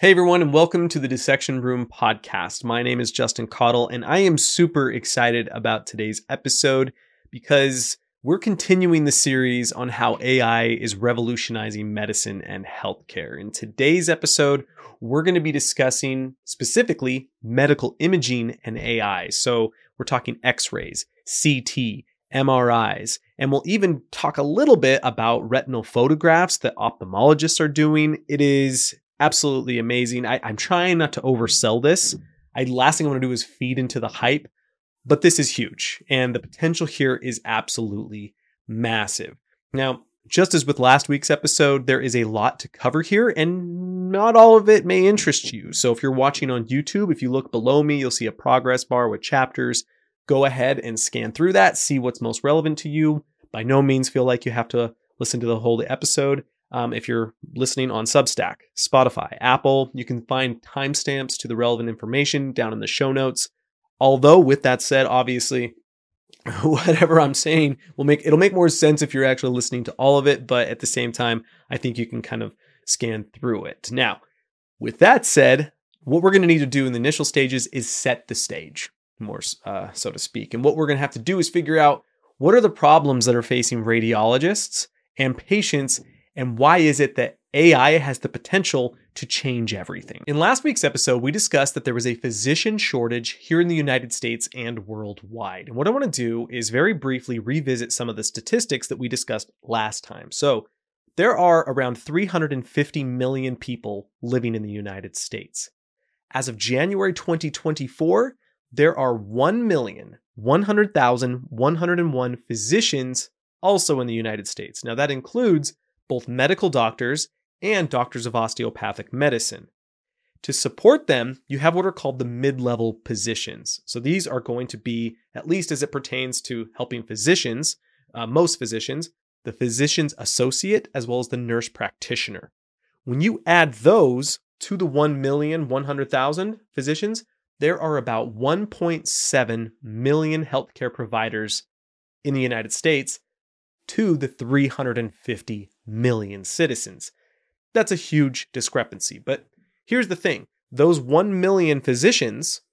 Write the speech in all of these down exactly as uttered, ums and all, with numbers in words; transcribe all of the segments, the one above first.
Hey everyone, and welcome to the Dissection Room podcast. My name is Justin Caudle, and I am super excited about today's episode because we're continuing the series on how A I is revolutionizing medicine and healthcare. In today's episode, we're going to be discussing specifically medical imaging and A I. So we're talking X-rays, C T, M R Is, and we'll even talk a little bit about retinal photographs that ophthalmologists are doing. It is absolutely amazing. I, I'm trying not to oversell this. I, last thing I want to do is feed into the hype, but this is huge. And the potential here is absolutely massive. Now, just as with last week's episode, there is a lot to cover here and not all of it may interest you. So if you're watching on YouTube, if you look below me, you'll see a progress bar with chapters. Go ahead and scan through that, see what's most relevant to you. By no means feel like you have to listen to the whole episode. Um, if you're listening on Substack, Spotify, Apple, you can find timestamps to the relevant information down in the show notes. Although with that said, obviously, whatever I'm saying will make it'll make more sense if you're actually listening to all of it. But at the same time, I think you can kind of scan through it. Now, with that said, what we're going to need to do in the initial stages is set the stage, more uh, so to speak. And what we're going to have to do is figure out what are the problems that are facing radiologists and patients. And why is it that A I has the potential to change everything? In last week's episode, we discussed that there was a physician shortage here in the United States and worldwide. And what I want to do is very briefly revisit some of the statistics that we discussed last time. So there are around three hundred fifty million people living in the United States. As of January twenty twenty-four, there are one million one hundred thousand one hundred one physicians also in the United States. Now that includes both medical doctors and doctors of osteopathic medicine. To support them, you have what are called the mid-level positions. So these are going to be, at least as it pertains to helping physicians, uh, most physicians, the physician's associate, as well as the nurse practitioner. When you add those to the one million one hundred thousand physicians, there are about one point seven million healthcare providers in the United States to the three hundred fifty million citizens. That's a huge discrepancy. But here's the thing. Those one million physicians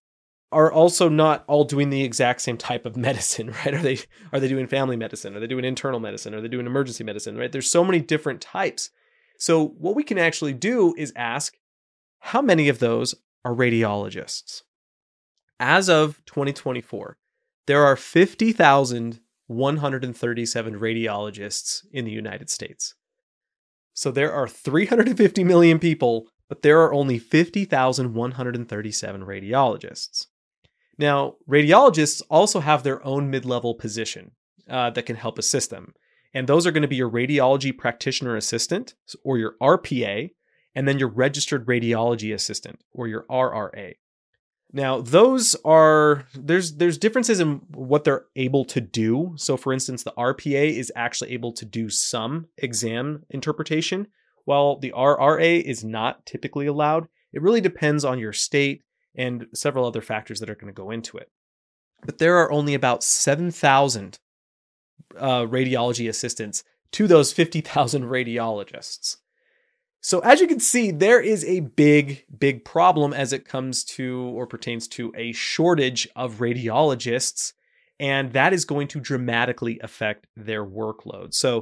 are also not all doing the exact same type of medicine, right? Are they are they doing family medicine? Are they doing internal medicine? Are they doing emergency medicine, right? There's so many different types. So what we can actually do is ask, how many of those are radiologists? As of twenty twenty-four, there are fifty thousand one hundred thirty-seven radiologists in the United States. So there are three hundred fifty million people, but there are only fifty thousand one hundred thirty-seven radiologists. Now, radiologists also have their own mid-level position uh, that can help assist them. And those are going to be your radiology practitioner assistant, or your R P A, and then your registered radiology assistant, or your R R A. Now, those are, there's there's differences in what they're able to do. So for instance, the R P A is actually able to do some exam interpretation, while the R R A is not typically allowed. It really depends on your state and several other factors that are going to go into it. But there are only about seven thousand uh, radiology assistants to those fifty thousand radiologists. So as you can see, there is a big, big problem as it comes to or pertains to a shortage of radiologists, and that is going to dramatically affect their workload. So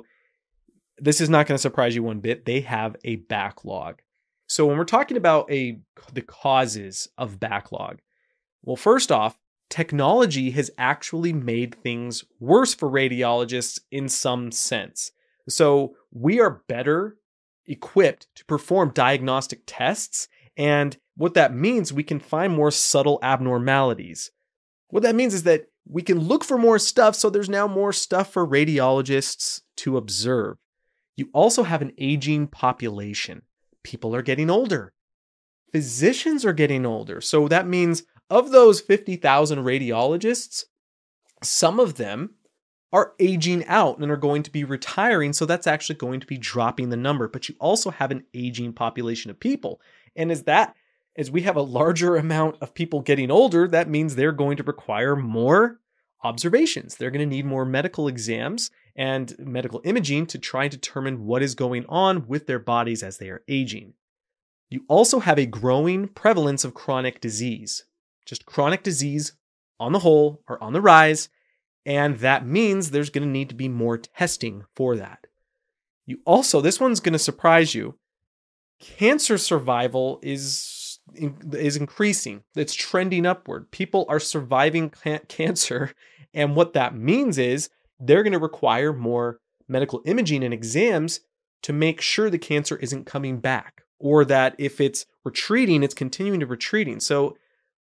this is not going to surprise you one bit. They have a backlog. So when we're talking about a the causes of backlog, well, first off, technology has actually made things worse for radiologists in some sense. So we are better equipped to perform diagnostic tests. And what that means, we can find more subtle abnormalities. What that means is that we can look for more stuff. So there's now more stuff for radiologists to observe. You also have an aging population. People are getting older. Physicians are getting older. So that means of those fifty thousand radiologists, some of them are aging out and are going to be retiring. So that's actually going to be dropping the number. But you also have an aging population of people. And as that, as we have a larger amount of people getting older, that means they're going to require more observations. They're going to need more medical exams and medical imaging to try and determine what is going on with their bodies as they are aging. You also have a growing prevalence of chronic disease. Just chronic disease on the whole are on the rise, and that means there's going to need to be more testing for that. You also, this one's going to surprise you, cancer survival is, is increasing. It's trending upward. People are surviving cancer, and what that means is they're going to require more medical imaging and exams to make sure the cancer isn't coming back, or that if it's retreating, it's continuing to retreating. So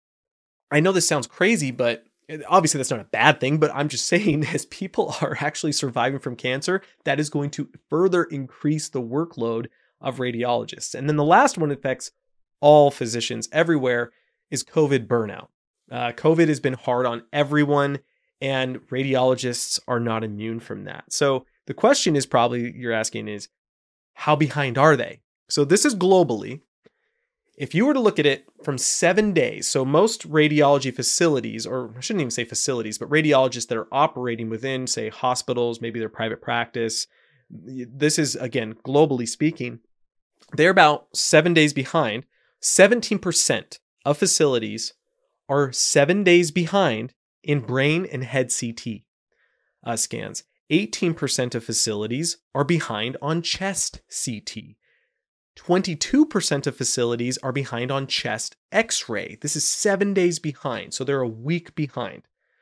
I know this sounds crazy, but obviously that's not a bad thing, but I'm just saying as people are actually surviving from cancer, that is going to further increase the workload of radiologists. And then the last one affects all physicians everywhere is COVID burnout. Uh, COVID has been hard on everyone, and radiologists are not immune from that. So the question is probably you're asking is, how behind are they? So this is globally. If you were to look at it from seven days, so most radiology facilities, or I shouldn't even say facilities, but radiologists that are operating within, say, hospitals, maybe their private practice, this is, again, globally speaking, they're about seven days behind. seventeen percent of facilities are seven days behind in brain and head C T uh, scans. eighteen percent of facilities are behind on chest C T. twenty-two percent of facilities are behind on chest X-ray. This is seven days behind, so they're a week behind.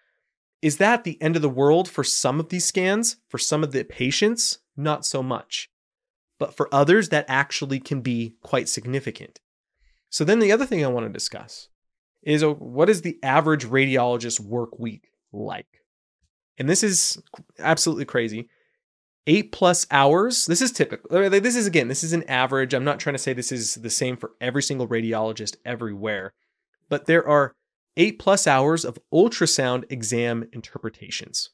Is that the end of the world for some of these scans? For some of the patients, not so much. But for others, that actually can be quite significant. So then the other thing I want to discuss is uh, what is the average radiologist work week like? And this is absolutely crazy. Eight plus hours. This is typical. This is, again, this is an average. I'm not trying to say this is the same for every single radiologist everywhere, but there are eight plus hours of ultrasound exam interpretations,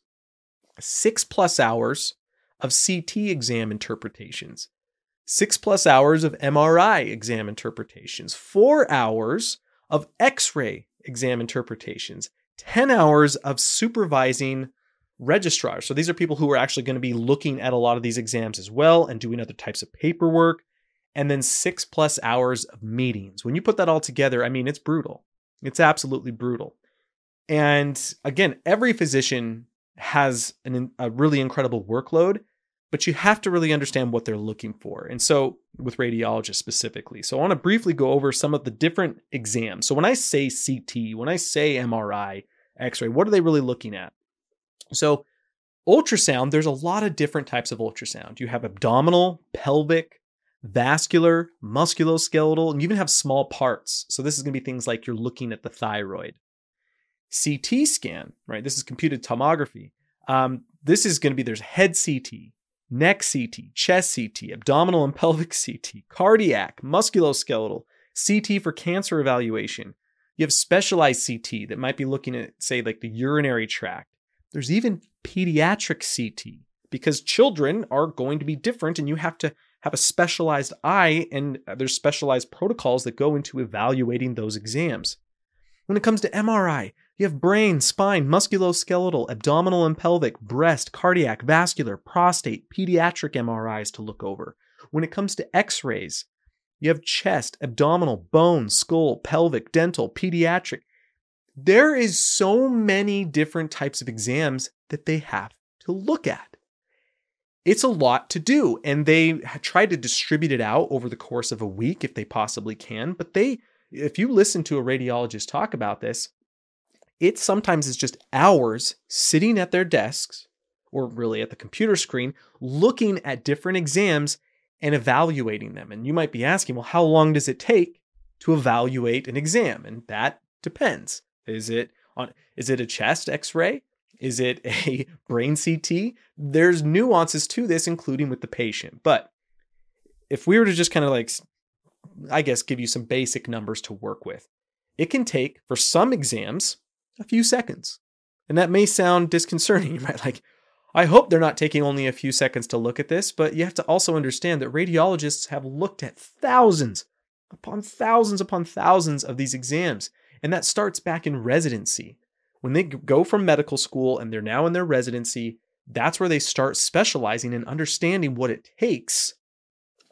six plus hours of C T exam interpretations, six plus hours of M R I exam interpretations, four hours of X-ray exam interpretations, ten hours of supervising registrars. So these are people who are actually going to be looking at a lot of these exams as well and doing other types of paperwork, and then six plus hours of meetings. When you put that all together, I mean, it's brutal. It's absolutely brutal. And again, every physician has an, a really incredible workload, but you have to really understand what they're looking for. And so with radiologists specifically. So I want to briefly go over some of the different exams. So when I say C T, when I say M R I, X-ray, what are they really looking at? So ultrasound, there's a lot of different types of ultrasound. You have abdominal, pelvic, vascular, musculoskeletal, and you even have small parts. So this is going to be things like you're looking at the thyroid. C T scan, right? This is computed tomography. Um, this is going to be, there's head C T, neck C T, chest C T, abdominal and pelvic C T, cardiac, musculoskeletal, C T for cancer evaluation. You have specialized C T that might be looking at, say, like the urinary tract. There's even pediatric C T because children are going to be different and you have to have a specialized eye, and there's specialized protocols that go into evaluating those exams. When it comes to M R I, you have brain, spine, musculoskeletal, abdominal and pelvic, breast, cardiac, vascular, prostate, pediatric M R Is to look over. When it comes to X-rays, you have chest, abdominal, bone, skull, pelvic, dental, pediatric. There is so many different types of exams that they have to look at. It's a lot to do, and they try to distribute it out over the course of a week if they possibly can. But they, if you listen to a radiologist talk about this, it sometimes is just hours sitting at their desks, or really at the computer screen, looking at different exams and evaluating them. And you might be asking, well, how long does it take to evaluate an exam? And that depends. Is it on, is it a chest X-ray? Is it a brain C T? There's nuances to this, including with the patient. But if we were to just kind of like, I guess, give you some basic numbers to work with, it can take, for some exams, a few seconds. And that may sound disconcerting. You might like, I hope they're not taking only a few seconds to look at this, but you have to also understand that radiologists have looked at thousands upon thousands upon thousands of these exams. And that starts back in residency. When they go from medical school and they're now in their residency, that's where they start specializing and understanding what it takes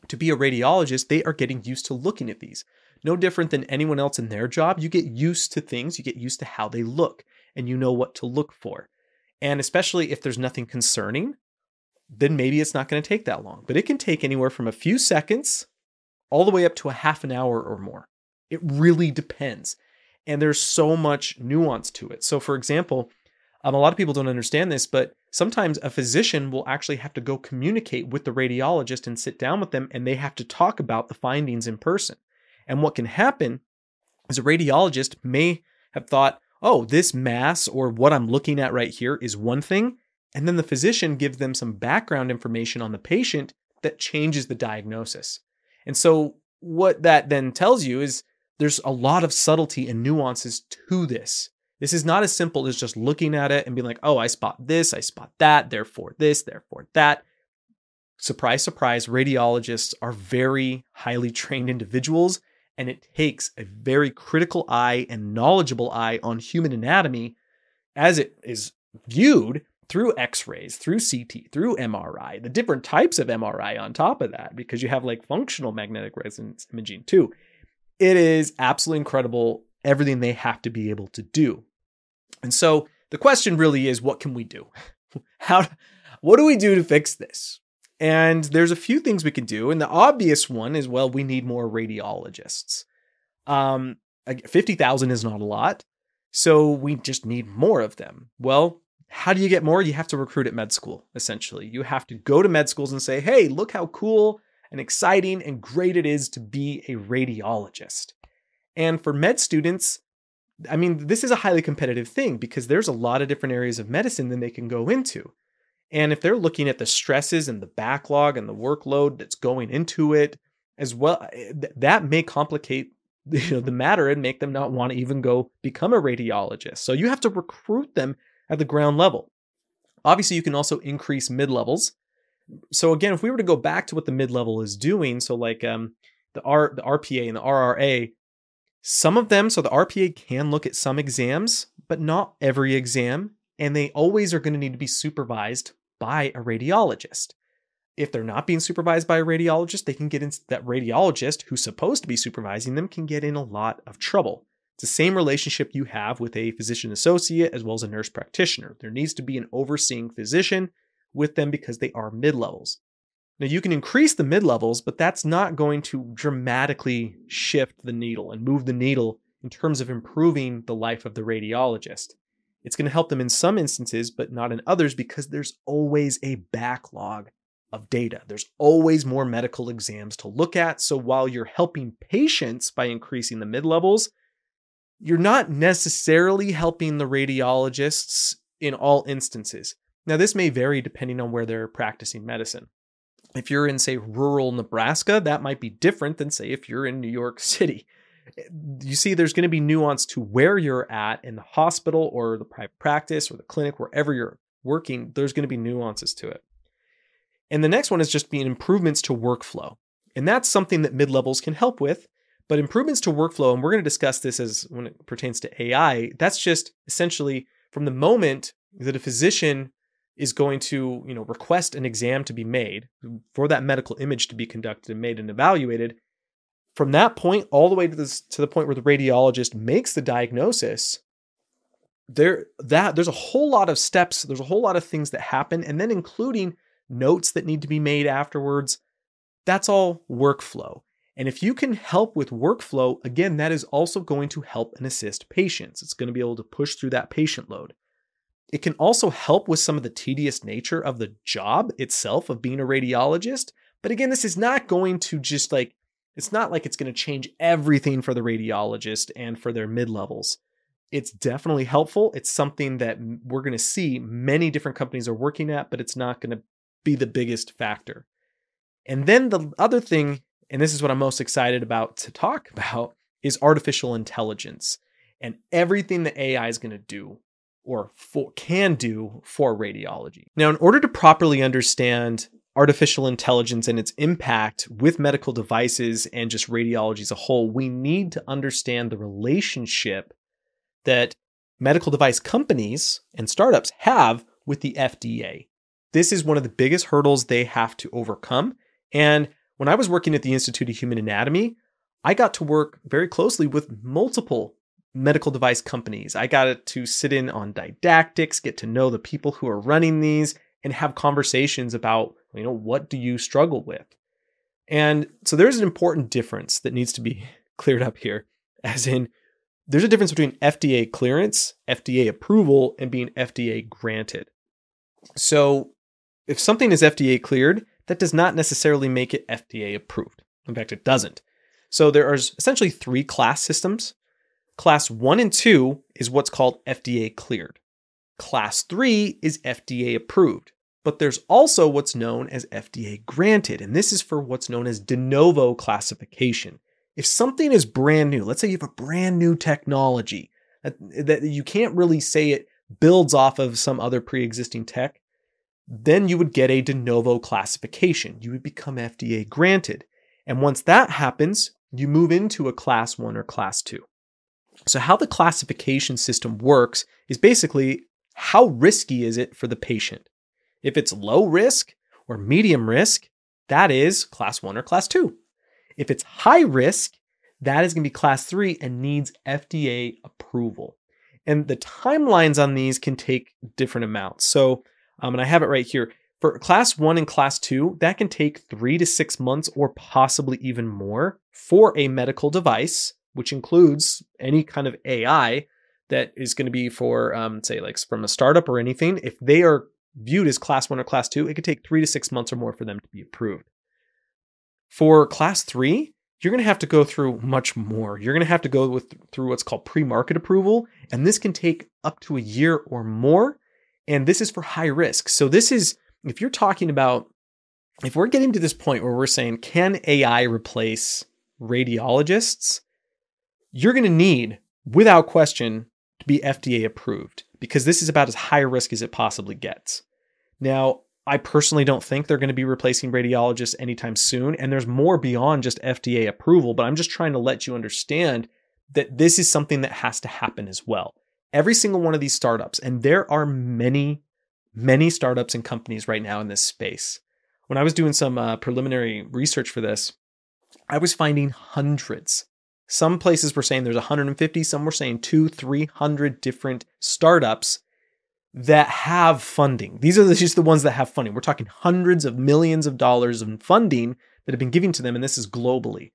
to be a radiologist, they are getting used to looking at these. No different than anyone else in their job. You get used to things, you get used to how they look, and you know what to look for. And especially if there's nothing concerning, then maybe it's not going to take that long. But it can take anywhere from a few seconds all the way up to a half an hour or more. It really depends. And there's so much nuance to it. So for example, um, a lot of people don't understand this, but sometimes a physician will actually have to go communicate with the radiologist and sit down with them, and they have to talk about the findings in person. And what can happen is a radiologist may have thought, oh, this mass or what I'm looking at right here is one thing. And then the physician gives them some background information on the patient that changes the diagnosis. And so what that then tells you is there's a lot of subtlety and nuances to this. This is not as simple as just looking at it and being like, oh, I spot this, I spot that, therefore this, therefore that. Surprise, surprise, radiologists are very highly trained individuals, and it takes a very critical eye and knowledgeable eye on human anatomy as it is viewed through x-rays, through C T, through M R I, the different types of M R I on top of that, because you have like functional magnetic resonance imaging too. It is absolutely incredible, everything they have to be able to do. And so the question really is, what can we do? How, what do we do to fix this? And there's a few things we can do. And the obvious one is, well, we need more radiologists. Um, fifty thousand is not a lot. So we just need more of them. Well, how do you get more? You have to recruit at med school, essentially. You have to go to med schools and say, hey, look how cool and exciting and great it is to be a radiologist. And for med students, I mean, this is a highly competitive thing because there's a lot of different areas of medicine that they can go into. And if they're looking at the stresses and the backlog and the workload that's going into it as well, that may complicate you know, the matter and make them not want to even go become a radiologist. So you have to recruit them at the ground level. Obviously, you can also increase mid-levels. So again, if we were to go back to what the mid-level is doing, so like um, the R, the R P A and the R R A, some of them, so the R P A can look at some exams, but not every exam, and they always are going to need to be supervised by a radiologist. If they're not being supervised by a radiologist, they can get into that radiologist who's supposed to be supervising them can get in a lot of trouble. It's the same relationship you have with a physician associate as well as a nurse practitioner. There needs to be an overseeing physician with them because they are mid-levels. Now you can increase the mid-levels, but that's not going to dramatically shift the needle and move the needle in terms of improving the life of the radiologist. It's going to help them in some instances, but not in others because there's always a backlog of data. There's always more medical exams to look at. So while you're helping patients by increasing the mid-levels, you're not necessarily helping the radiologists in all instances. Now, this may vary depending on where they're practicing medicine. If you're in, say, rural Nebraska, that might be different than, say, if you're in New York City. You see, there's going to be nuance to where you're at in the hospital or the private practice or the clinic, wherever you're working, there's going to be nuances to it. And the next one is just being improvements to workflow. And that's something that mid-levels can help with. But improvements to workflow, and we're going to discuss this as when it pertains to A I, that's just essentially from the moment that a physician is going to, you know, request an exam to be made for that medical image to be conducted and made and evaluated. From that point all the way to this to the point where the radiologist makes the diagnosis, there that there's a whole lot of steps, there's a whole lot of things that happen, and then including notes that need to be made afterwards. That's all workflow. And if you can help with workflow, again, that is also going to help and assist patients. It's going to be able to push through that patient load. It can also help with some of the tedious nature of the job itself of being a radiologist. But again, this is not going to just like, it's not like it's going to change everything for the radiologist and for their mid-levels. It's definitely helpful. It's something that we're going to see many different companies are working at, but it's not going to be the biggest factor. And then the other thing, and this is what I'm most excited about to talk about, is artificial intelligence and everything that A I is going to do or for, can do for radiology. Now, in order to properly understand artificial intelligence and its impact with medical devices and just radiology as a whole, we need to understand the relationship that medical device companies and startups have with the F D A. This is one of the biggest hurdles they have to overcome. And When I was working at the Institute of Human Anatomy, I got to work very closely with multiple medical device companies. I got to sit in on didactics, get to know the people who are running these, and have conversations about, you know, what do you struggle with? And so there's an important difference that needs to be cleared up here, as in there's a difference between F D A clearance, F D A approval, and being F D A granted. So if something is F D A cleared, that does not necessarily make it F D A approved. In fact, it doesn't. So there are essentially three class systems. Class one and two is what's called F D A cleared. Class three is F D A approved. But there's also what's known as F D A granted, and this is for what's known as de novo classification. If something is brand new, let's say you have a brand new technology that, that you can't really say it builds off of some other pre-existing tech, then you would get a de novo classification. You would become F D A granted. And once that happens, you move into a class one or class two. So how the classification system works is basically how risky is it for the patient? If it's low risk or medium risk, that is class one or class two. If it's high risk, that is going to be class three and needs F D A approval. And the timelines on these can take different amounts. So, um, and I have it right here. For class one and class two, that can take three to six months or possibly even more for a medical device, which includes any kind of A I that is going to be for, um, say, like from a startup or anything. If they are viewed as class one or class two, it could take three to six months or more for them to be approved. For class three, you're going to have to go through much more. You're going to have to go with, through what's called pre-market approval, and this can take up to a year or more. And this is for high risk. So this is, if you're talking about, if we're getting to this point where we're saying, can A I replace radiologists? You're going to need, without question, to be F D A approved, because this is about as high risk as it possibly gets. Now, I personally don't think they're going to be replacing radiologists anytime soon, and there's more beyond just F D A approval, but I'm just trying to let you understand that this is something that has to happen as well. Every single one of these startups, and there are many, many startups and companies right now in this space. When I was doing some uh, preliminary research for this, I was finding hundreds. Some places were saying there's one hundred fifty, some were saying two, three hundred different startups that have funding. These are just the ones that have funding. We're talking hundreds of millions of dollars in funding that have been given to them, and this is globally.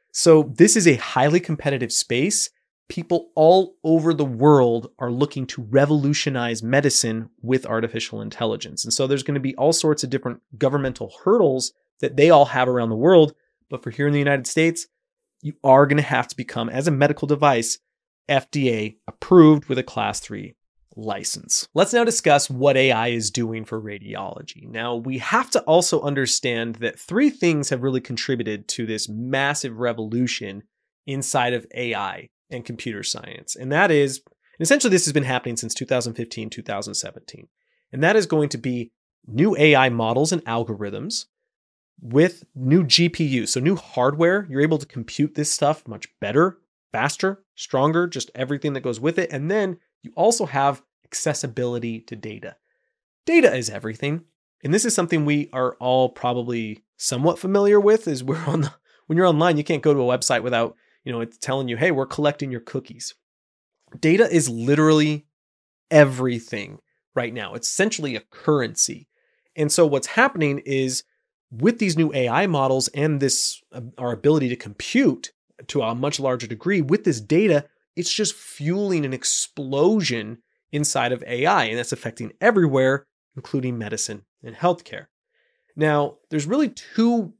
So this is a highly competitive space. People all over the world are looking to revolutionize medicine with artificial intelligence. And so there's going to be all sorts of different governmental hurdles that they all have around the world. But for here in the United States, you are going to have to become, as a medical device, F D A approved with a class three license. Let's now discuss what A I is doing for radiology. Now, we have to also understand that three things have really contributed to this massive revolution inside of A I and computer science. And that is, and essentially this has been happening since two thousand fifteen, two thousand seventeen. And that is going to be new A I models and algorithms with new G P Us. So new hardware, you're able to compute this stuff much better, faster, stronger, just everything that goes with it. And then you also have accessibility to data. Data is everything. And this is something we are all probably somewhat familiar with, is we're on the, when you're online, you can't go to a website without, you know, it's telling you, hey, we're collecting your cookies. Data is literally everything right now. It's essentially a currency. And so what's happening is with these new A I models and this, uh, our ability to compute to a much larger degree with this data, it's just fueling an explosion inside of A I, and that's affecting everywhere, including medicine and healthcare. Now, there's really two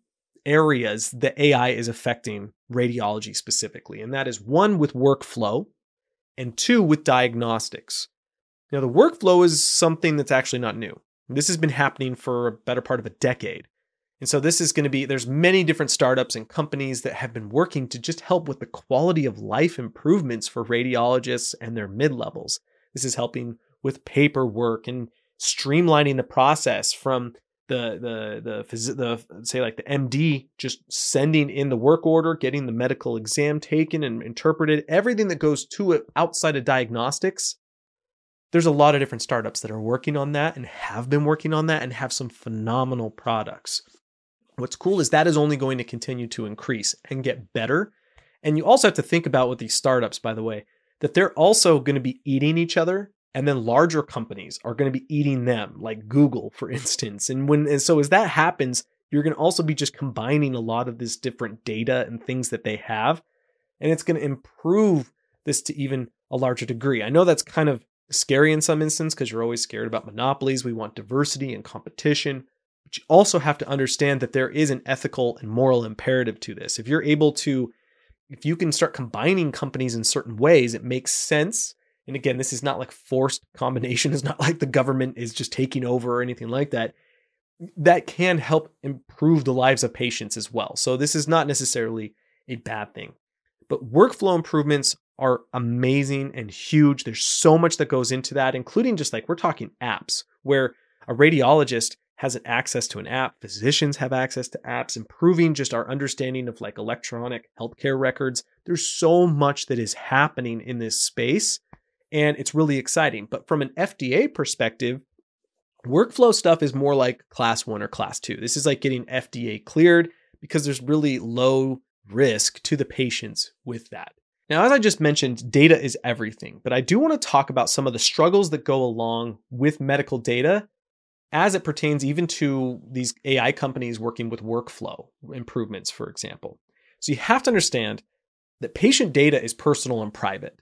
areas that A I is affecting radiology specifically, and that is one with workflow and two with diagnostics. Now, the workflow is something that's actually not new. This has been happening for a better part of a decade. And so this is going to be, there's many different startups and companies that have been working to just help with the quality of life improvements for radiologists and their mid-levels. This is helping with paperwork and streamlining the process from the, the, the, the, the say like the M D, just sending in the work order, getting the medical exam taken and interpreted, everything that goes to it outside of diagnostics. There's a lot of different startups that are working on that and have been working on that and have some phenomenal products. What's cool is that is only going to continue to increase and get better. And you also have to think about with these startups, by the way, that they're also going to be eating each other. And then larger companies are going to be eating them, like Google, for instance. And when and so as that happens, you're going to also be just combining a lot of this different data and things that they have. And it's going to improve this to even a larger degree. I know that's kind of scary in some instances because you're always scared about monopolies. We want diversity and competition. But you also have to understand that there is an ethical and moral imperative to this. If you're able to, if you can start combining companies in certain ways, it makes sense. And again, this is not like forced combination. It's not like the government is just taking over or anything like that. That can help improve the lives of patients as well. So this is not necessarily a bad thing. But workflow improvements are amazing and huge. There's so much that goes into that, including just like we're talking apps where a radiologist has an access to an app. Physicians have access to apps, improving just our understanding of like electronic healthcare records. There's so much that is happening in this space. And it's really exciting. But from an F D A perspective, workflow stuff is more like class one or class two. This is like getting F D A cleared because there's really low risk to the patients with that. Now, as I just mentioned, data is everything. But I do want to talk about some of the struggles that go along with medical data as it pertains even to these A I companies working with workflow improvements, for example. So you have to understand that patient data is personal and private.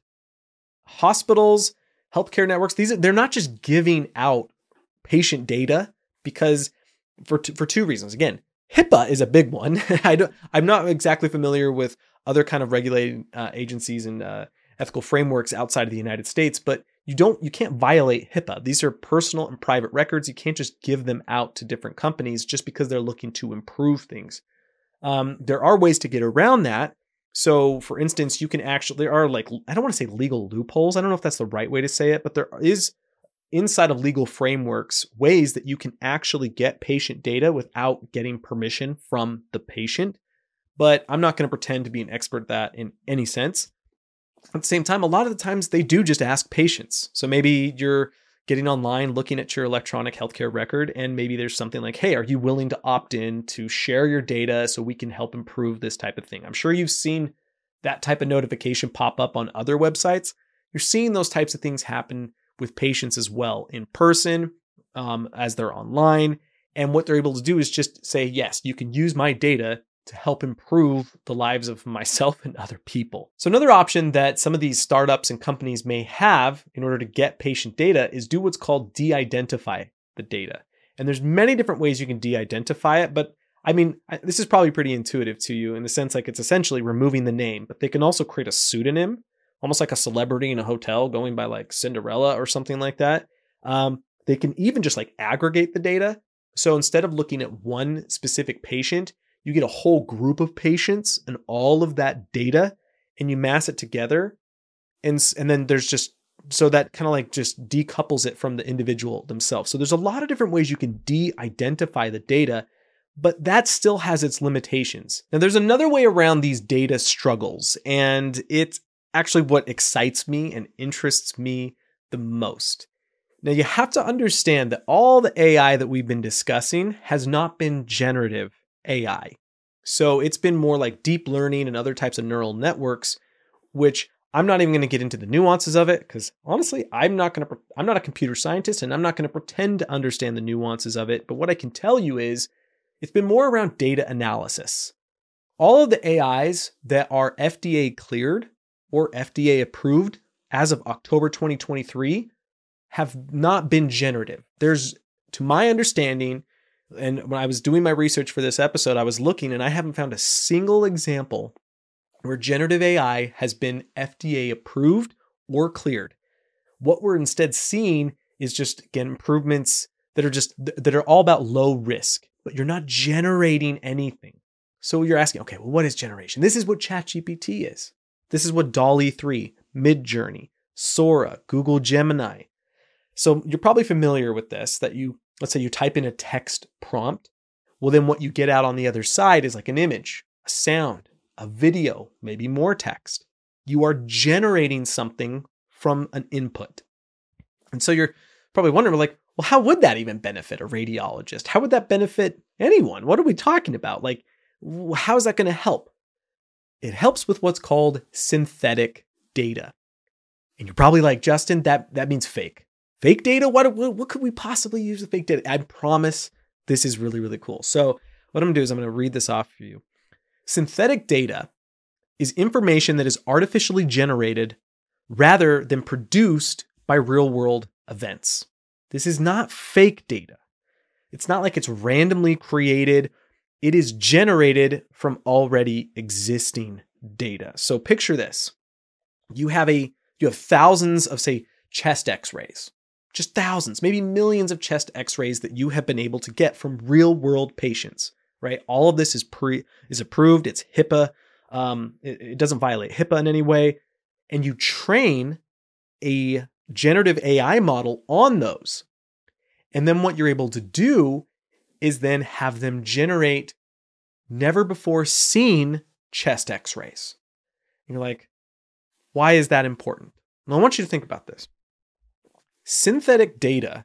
Hospitals, healthcare networks, these are, they're not just giving out patient data because for t- for two reasons. Again, HIPAA is a big one. I don't, I'm not exactly familiar with other kind of regulating uh, agencies and uh, ethical frameworks outside of the United States, but you don't you can't violate HIPAA. These are personal and private records. You can't just give them out to different companies just because they're looking to improve things. Um, there are ways to get around that. So for instance, you can actually, there are like, I don't want to say legal loopholes. I don't know if that's the right way to say it, but there is inside of legal frameworks, ways that you can actually get patient data without getting permission from the patient. But I'm not going to pretend to be an expert at that in any sense. At the same time, a lot of the times they do just ask patients. So maybe you're getting online, looking at your electronic healthcare record, and maybe there's something like, hey, are you willing to opt in to share your data so we can help improve this type of thing? I'm sure you've seen that type of notification pop up on other websites. You're seeing those types of things happen with patients as well in person, um, as they're online. And what they're able to do is just say, yes, you can use my data to help improve the lives of myself and other people. So another option that some of these startups and companies may have in order to get patient data is do what's called de-identify the data. And there's many different ways you can de-identify it, but I mean, this is probably pretty intuitive to you in the sense like it's essentially removing the name, but they can also create a pseudonym, almost like a celebrity in a hotel going by like Cinderella or something like that. Um, they can even just like aggregate the data. So instead of looking at one specific patient, you get a whole group of patients and all of that data and you mass it together. And, and then there's just, so that kind of like just decouples it from the individual themselves. So there's a lot of different ways you can de-identify the data, but that still has its limitations. Now there's another way around these data struggles, and it's actually what excites me and interests me the most. Now you have to understand that all the A I that we've been discussing has not been generative A I. So it's been more like deep learning and other types of neural networks, which I'm not even going to get into the nuances of it because honestly, I'm not going to, I'm not a computer scientist and I'm not going to pretend to understand the nuances of it. But what I can tell you is it's been more around data analysis. All of the A Is that are F D A cleared or F D A approved as of October twenty twenty-three have not been generative. There's, to my understanding, and when I was doing my research for this episode, I was looking and I haven't found a single example where generative A I has been F D A approved or cleared. What we're instead seeing is just, again, improvements that are just, that are all about low risk, but you're not generating anything. So you're asking, okay, well, what is generation? This is what ChatGPT is. This is what DALL-E three, Midjourney, Sora, Google Gemini. So you're probably familiar with this, that you, let's say you type in a text prompt. Well, then what you get out on the other side is like an image, a sound, a video, maybe more text. You are generating something from an input. And so you're probably wondering, like, Well, how would that even benefit a radiologist? How would that benefit anyone? What are we talking about? Like, how is that going to help? It helps with what's called synthetic data. And you're probably like, Justin, that, that means fake. Fake data? What, what, what could we possibly use with fake data? I promise this is really, really cool. So what I'm going to do is I'm going to read this off for you. Synthetic data is information that is artificially generated rather than produced by real-world events. This is not fake data. It's not like it's randomly created. It is generated from already existing data. So picture this. You have a you have thousands of, say, chest x-rays. Just thousands, maybe millions of chest x-rays that you have been able to get from real-world patients, right? All of this is pre is approved. It's HIPAA. Um, it, it doesn't violate HIPAA in any way. And you train a generative A I model on those. And then what you're able to do is then have them generate never before seen chest x-rays. And you're like, why is that important? Well, I want you to think about this. Synthetic data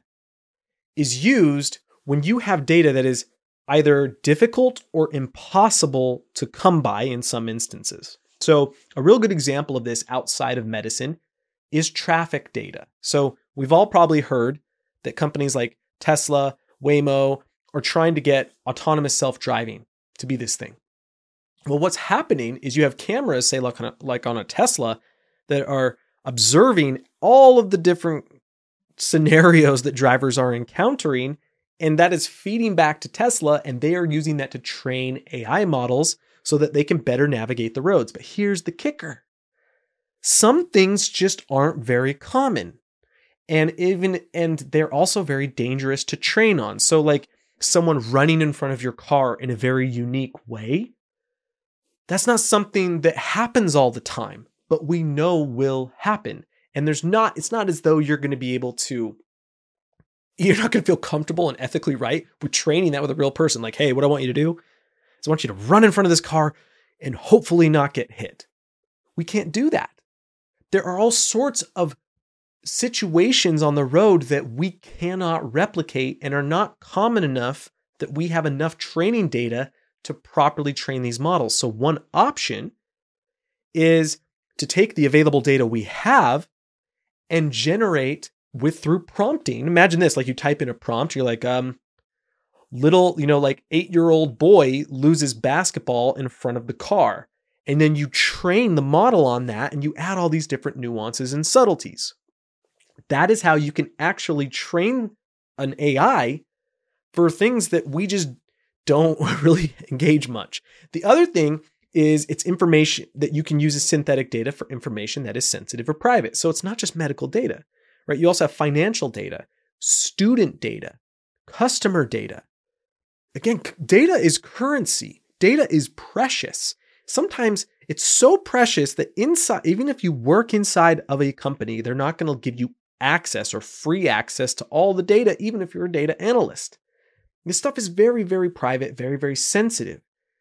is used when you have data that is either difficult or impossible to come by in some instances. So a real good example of this outside of medicine is traffic data. So we've all probably heard that companies like Tesla, Waymo are trying to get autonomous self-driving to be this thing. Well, what's happening is you have cameras, say like on a, like on a Tesla, that are observing all of the different scenarios that drivers are encountering, and that is feeding back to Tesla, and they are using that to train A I models so that they can better navigate the roads. But here's the kicker. Some things just aren't very common. And even and they're also very dangerous to train on. So like someone running in front of your car in a very unique way, that's not something that happens all the time, but we know will happen. And there's not, it's not as though you're going to be able to, you're not going to feel comfortable and ethically right with training that with a real person. Like, hey, what I want you to do is I want you to run in front of this car and hopefully not get hit. We can't do that. There are all sorts of situations on the road that we cannot replicate and are not common enough that we have enough training data to properly train these models. So one option is to take the available data we have and generate with through prompting. Imagine this, like you type in a prompt, you're like, um, little, you know, like eight-year-old boy loses basketball in front of the car. And then you train the model on that and you add all these different nuances and subtleties. That is how you can actually train an A I for things that we just don't really engage much. The other thing is it's information that you can use as synthetic data for information that is sensitive or private. So it's not just medical data, right? You also have financial data, student data, customer data. Again, data is currency. Data is precious. Sometimes it's so precious that inside, even if you work inside of a company, they're not going to give you access or free access to all the data, even if you're a data analyst. This stuff is very, very private, very, very sensitive.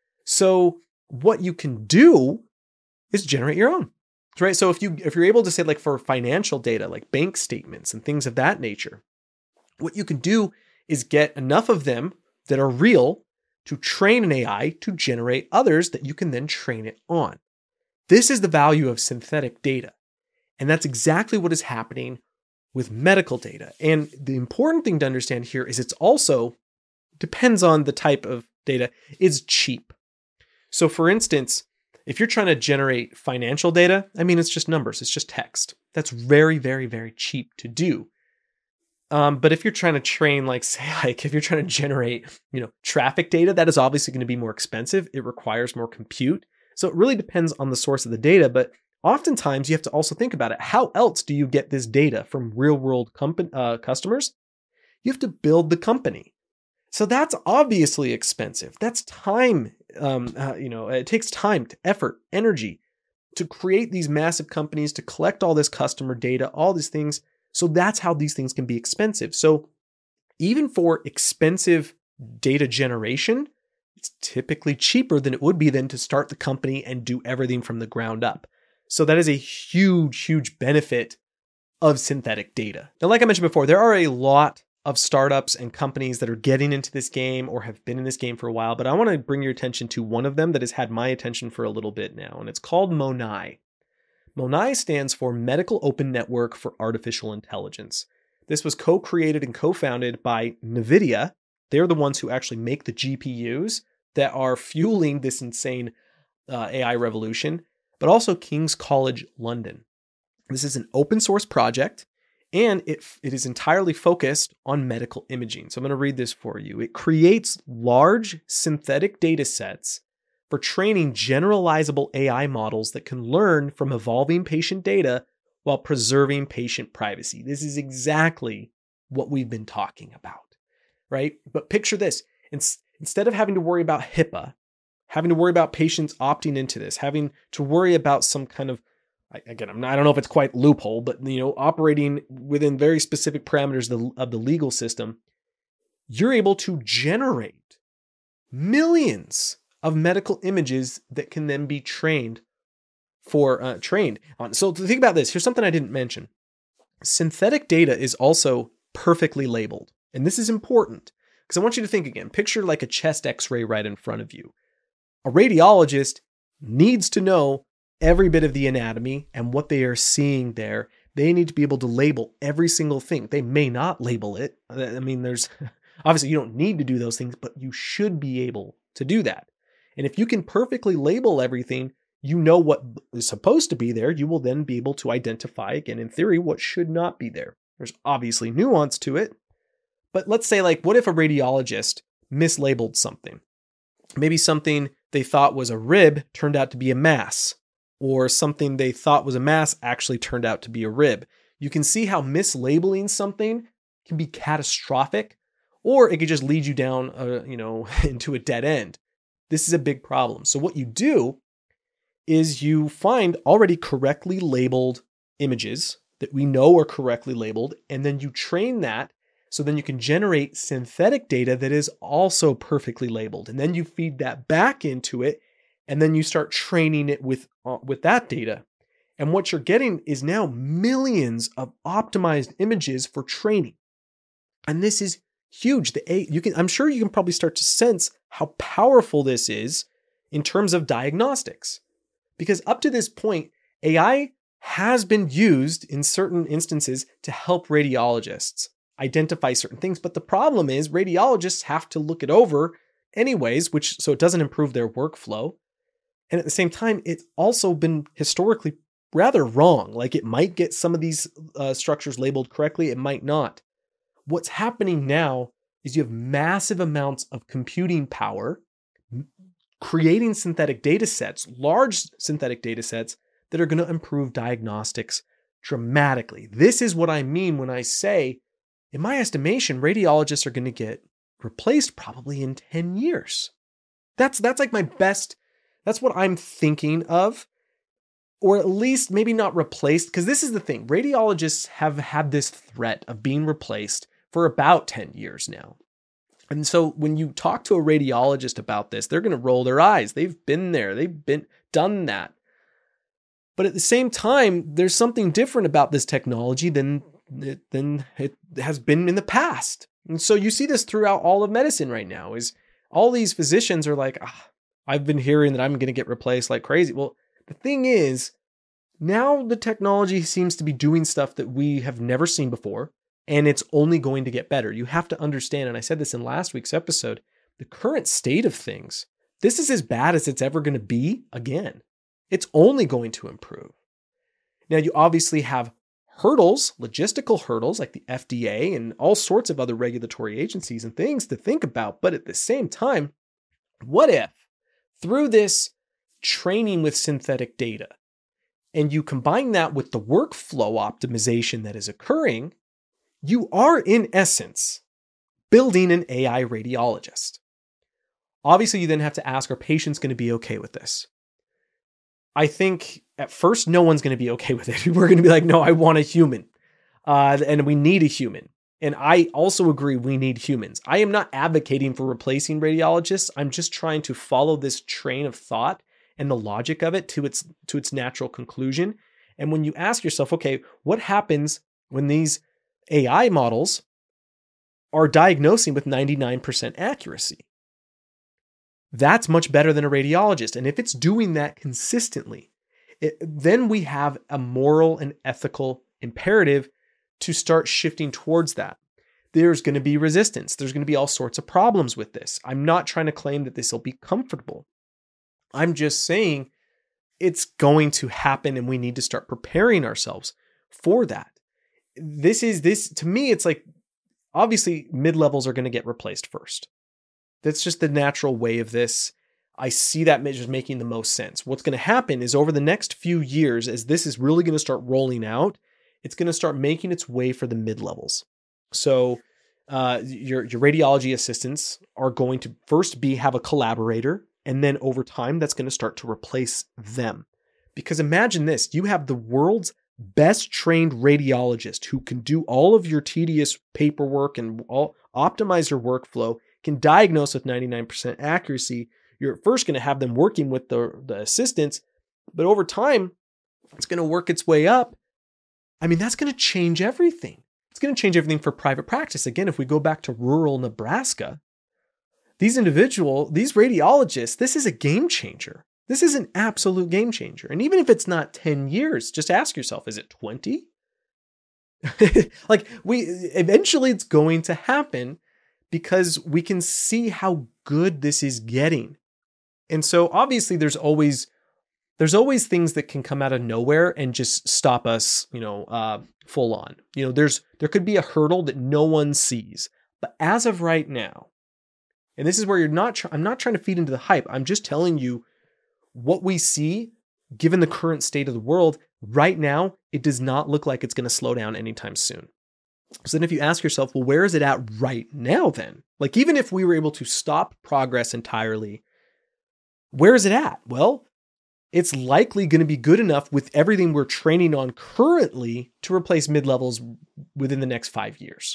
So what you can do is generate your own, right? So if you if you're able to say like for financial data, like bank statements and things of that nature, what you can do is get enough of them that are real to train an A I to generate others that you can then train it on. This is the value of synthetic data. And that's exactly what is happening with medical data. And the important thing to understand here is it's also depends on the type of data, is cheap. So for instance, if you're trying to generate financial data, I mean, it's just numbers, it's just text. That's very, very, very cheap to do. Um, but if you're trying to train, like say, like if you're trying to generate, you know, traffic data, that is obviously going to be more expensive. It requires more compute. So it really depends on the source of the data. But oftentimes you have to also think about it. How else do you get this data from real world company, uh, customers? You have to build the company. So that's obviously expensive. That's time. Um, uh, you know, it takes time, effort, energy to create these massive companies, to collect all this customer data, all these things. So that's how these things can be expensive. So even for expensive data generation, it's typically cheaper than it would be then to start the company and do everything from the ground up. So that is a huge, huge benefit of synthetic data. Now, like I mentioned before, there are a lot of startups and companies that are getting into this game or have been in this game for a while, but I want to bring your attention to one of them that has had my attention for a little bit now, and it's called MONAI. MONAI stands for Medical Open Network for Artificial Intelligence. This was co-created and co-founded by NVIDIA. They're the ones who actually make the G P Us that are fueling this insane uh, A I revolution, but also King's College London. This is an open source project, and it, it is entirely focused on medical imaging. So I'm going to read this for you. It creates large synthetic data sets for training generalizable A I models that can learn from evolving patient data while preserving patient privacy. This is exactly what we've been talking about, right? But picture this. Instead of having to worry about HIPAA, having to worry about patients opting into this, having to worry about some kind of, again, I'm not, I don't know if it's quite loophole, but you know, operating within very specific parameters of the, of the legal system, you're able to generate millions of medical images that can then be trained for uh, trained on. So to think about this, here's something I didn't mention. Synthetic data is also perfectly labeled, and this is important because I want you to think again. Picture like a chest X-ray right in front of you. A radiologist needs to know every bit of the anatomy and what they are seeing there. They need to be able to label every single thing. They may not label it. I mean, there's obviously you don't need to do those things, but you should be able to do that. And if you can perfectly label everything, you know what is supposed to be there. You will then be able to identify, again, in theory, what should not be there. There's obviously nuance to it. But let's say, like, what if a radiologist mislabeled something? Maybe something they thought was a rib turned out to be a mass, or something they thought was a mass actually turned out to be a rib. You can see how mislabeling something can be catastrophic, or it could just lead you down, a, you know, into a dead end. This is a big problem. So what you do is you find already correctly labeled images that we know are correctly labeled, and then you train that so then you can generate synthetic data that is also perfectly labeled. And then you feed that back into it, and then you start training it with, uh, with that data. And what you're getting is now millions of optimized images for training. And this is huge. The A, you can, I'm sure you can probably start to sense how powerful this is in terms of diagnostics. Because up to this point, A I has been used in certain instances to help radiologists identify certain things. But the problem is radiologists have to look it over anyways, which so it doesn't improve their workflow. And at the same time, it's also been historically rather wrong. Like it might get some of these uh, structures labeled correctly, it might not. What's happening now is you have massive amounts of computing power, creating synthetic data sets, large synthetic data sets that are going to improve diagnostics dramatically. This is what I mean when I say, in my estimation, radiologists are going to get replaced probably in ten years. That's that's like my best, that's what I'm thinking of. Or at least maybe not replaced, because this is the thing. Radiologists have had this threat of being replaced for about ten years now. And so when you talk to a radiologist about this, they're going to roll their eyes. They've been there. They've been done that. But at the same time, there's something different about this technology than, than it has been in the past. And so you see this throughout all of medicine right now, is all these physicians are like, ah, I've been hearing that I'm going to get replaced like crazy. Well, the thing is, now the technology seems to be doing stuff that we have never seen before, and it's only going to get better. You have to understand, and I said this in last week's episode, the current state of things, this is as bad as it's ever going to be again. It's only going to improve. Now, you obviously have hurdles, logistical hurdles like the F D A and all sorts of other regulatory agencies and things to think about. But at the same time, what if through this training with synthetic data, and you combine that with the workflow optimization that is occurring, you are in essence building an A I radiologist. Obviously, you then have to ask, are patients going to be okay with this? I think at first, no one's going to be okay with it. We're going to be like, no, I want a human. Uh, and we need a human. And I also agree we need humans. I am not advocating for replacing radiologists. I'm just trying to follow this train of thought and the logic of it to its to its natural conclusion. And when you ask yourself, okay, what happens when these A I models are diagnosing with ninety-nine percent accuracy. That's much better than a radiologist. And if it's doing that consistently, it, then we have a moral and ethical imperative to start shifting towards that. There's going to be resistance. There's going to be all sorts of problems with this. I'm not trying to claim that this will be comfortable. I'm just saying it's going to happen and we need to start preparing ourselves for that. This is this, to me, it's like, obviously mid-levels are going to get replaced first. That's just the natural way of this. I see that just making the most sense. What's going to happen is over the next few years, as this is really going to start rolling out, it's going to start making its way for the mid-levels. So uh, your, your radiology assistants are going to first be have a collaborator, and then over time, that's going to start to replace them. Because imagine this, you have the world's best trained radiologist who can do all of your tedious paperwork and all, optimize your workflow, can diagnose with ninety-nine percent accuracy. You're first going to have them working with the, the assistants, but over time, it's going to work its way up. I mean, that's going to change everything. It's going to change everything for private practice. Again, if we go back to rural Nebraska, these individual, these radiologists, this is a game changer. This is an absolute game changer. And even if it's not ten years, just ask yourself, is it twenty? Like we, eventually it's going to happen because we can see how good this is getting. And so obviously there's always, there's always things that can come out of nowhere and just stop us, you know, uh, full on. You know, there's, there could be a hurdle that no one sees. But as of right now, and this is where you're not, tr- I'm not trying to feed into the hype. I'm just telling you what we see, given the current state of the world right now, it does not look like it's going to slow down anytime soon. So then if you ask yourself, well, where is it at right now then? Like, even if we were able to stop progress entirely, where is it at? Well, it's likely going to be good enough with everything we're training on currently to replace mid-levels within the next five years.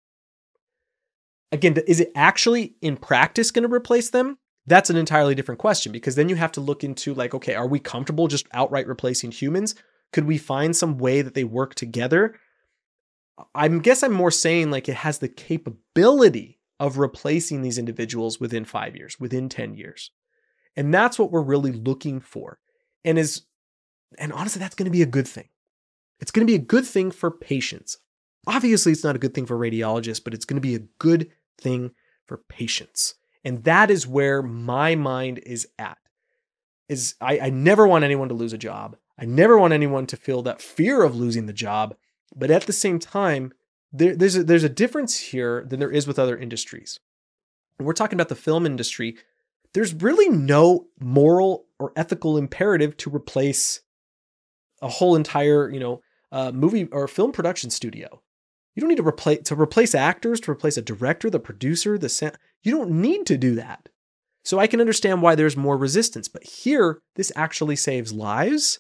Again, is it actually in practice going to replace them? That's an entirely different question, because then you have to look into like, okay, are we comfortable just outright replacing humans? Could we find some way that they work together? I guess I'm more saying like it has the capability of replacing these individuals within five years, within ten years. And that's what we're really looking for. And is, and honestly, that's going to be a good thing. It's going to be a good thing for patients. Obviously, it's not a good thing for radiologists, but it's going to be a good thing for patients. And that is where my mind is at. Is I, I never want anyone to lose a job. I never want anyone to feel that fear of losing the job. But at the same time, there, there's, a, there's a difference here than there is with other industries. When we're talking about the film industry, there's really no moral or ethical imperative to replace a whole entire, you know, uh, movie or film production studio. You don't need to replace to replace actors, to replace a director, the producer, the sound. You don't need to do that. So I can understand why there's more resistance. But here, this actually saves lives.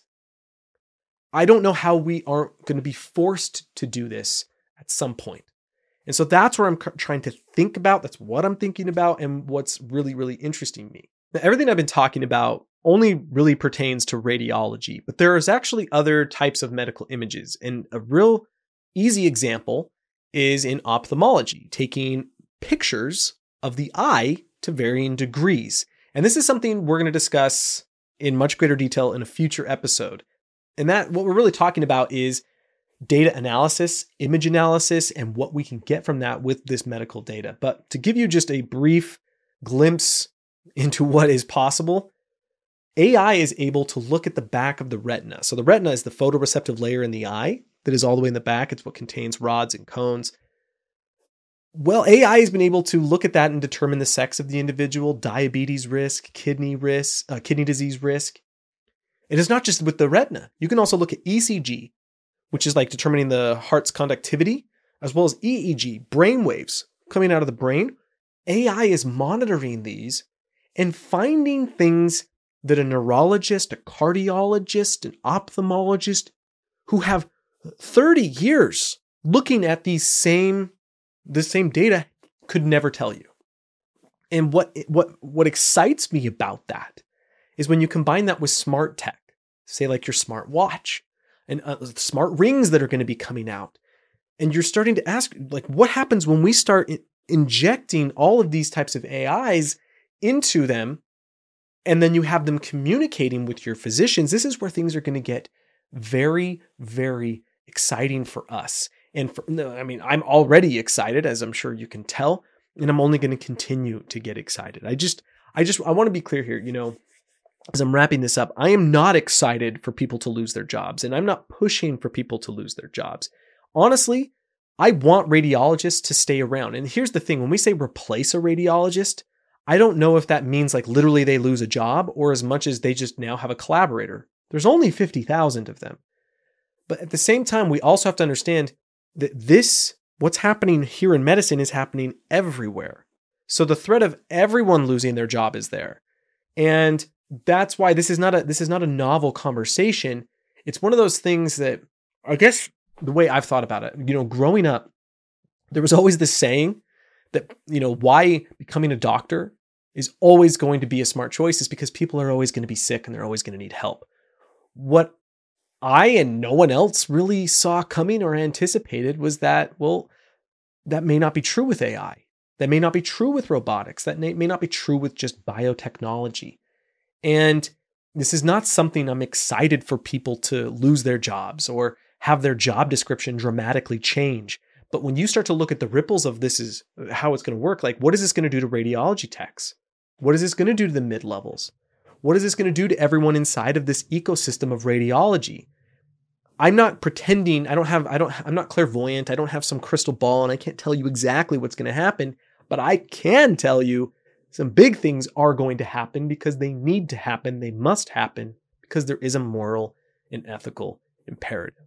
I don't know how we aren't going to be forced to do this at some point. And so that's where I'm trying to think about. That's what I'm thinking about and what's really, really interesting me. Now, everything I've been talking about only really pertains to radiology, but there is actually other types of medical images. And a real easy example is in ophthalmology, taking pictures of the eye to varying degrees. And this is something we're going to discuss in much greater detail in a future episode. And that what we're really talking about is data analysis, image analysis, and what we can get from that with this medical data. But to give you just a brief glimpse into what is possible, A I is able to look at the back of the retina. So the retina is the photoreceptive layer in the eye that is all the way in the back. It's what contains rods and cones. Well, A I has been able to look at that and determine the sex of the individual, diabetes risk, kidney risk, uh, kidney disease risk. It is not just with the retina. You can also look at E C G, which is like determining the heart's conductivity, as well as E E G, brain waves coming out of the brain. A I is monitoring these and finding things that a neurologist, a cardiologist, an ophthalmologist who have thirty years looking at these same, the same data could never tell you. And what, what, what excites me about that is when you combine that with smart tech, say like your smart watch and uh, smart rings that are going to be coming out. And you're starting to ask, like, what happens when we start in- injecting all of these types of A Is into them, and then you have them communicating with your physicians? This is where things are going to get very, very exciting for us. And for, no, I mean, I'm already excited, as I'm sure you can tell, and I'm only going to continue to get excited. I just, I just, I want to be clear here, you know, as I'm wrapping this up, I am not excited for people to lose their jobs, and I'm not pushing for people to lose their jobs. Honestly, I want radiologists to stay around. And here's the thing, when we say replace a radiologist, I don't know if that means like literally they lose a job or as much as they just now have a collaborator. There's only fifty thousand of them. But at the same time, we also have to understand that this, what's happening here in medicine, is happening everywhere. So the threat of everyone losing their job is there. And that's why this is not a this is not a novel conversation. It's one of those things that, I guess the way I've thought about it, you know, growing up, there was always this saying that, you know, why becoming a doctor is always going to be a smart choice is because people are always going to be sick and they're always going to need help. What I and no one else really saw coming or anticipated was that, well, that may not be true with A I. That may not be true with robotics. That may, may not be true with just biotechnology. And this is not something I'm excited for people to lose their jobs or have their job description dramatically change. But when you start to look at the ripples of this is how it's going to work, like what is this going to do to radiology techs? What is this going to do to the mid-levels? What is this going to do to everyone inside of this ecosystem of radiology? I'm not pretending, I don't have, I don't, I'm not clairvoyant. I don't have some crystal ball and I can't tell you exactly what's going to happen, but I can tell you some big things are going to happen because they need to happen. They must happen because there is a moral and ethical imperative.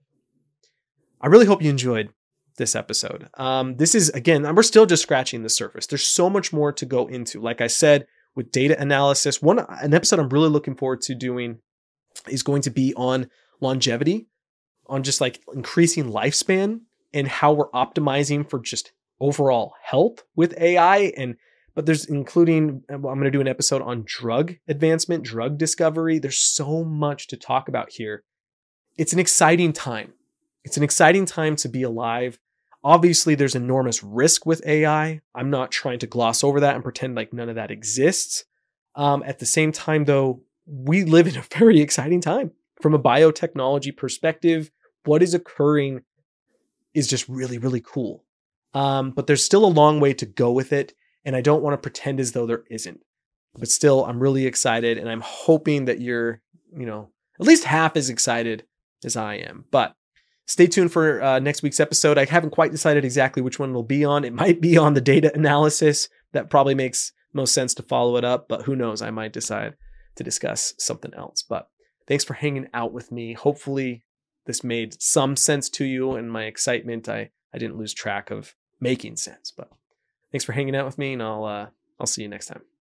I really hope you enjoyed this episode. Um, this is, again, we're still just scratching the surface. There's so much more to go into. Like I said, with data analysis, one an episode I'm really looking forward to doing is going to be on longevity, on just like increasing lifespan and how we're optimizing for just overall health with A I. And but there's including, I'm going to do an episode on drug advancement, drug discovery. There's so much to talk about here. It's an exciting time. It's an exciting time to be alive. Obviously, there's enormous risk with A I. I'm not trying to gloss over that and pretend like none of that exists. Um, at the same time, though, we live in a very exciting time. From a biotechnology perspective, what is occurring is just really, really cool. Um, but there's still a long way to go with it. And I don't want to pretend as though there isn't. But still, I'm really excited. And I'm hoping that you're, you know, at least half as excited as I am. But stay tuned for uh, next week's episode. I haven't quite decided exactly which one it'll be on. It might be on the data analysis. That probably makes most sense to follow it up. But who knows? I might decide to discuss something else. But thanks for hanging out with me. Hopefully this made some sense to you, and my excitement, I, I didn't lose track of making sense. But thanks for hanging out with me, and I'll uh, I'll see you next time.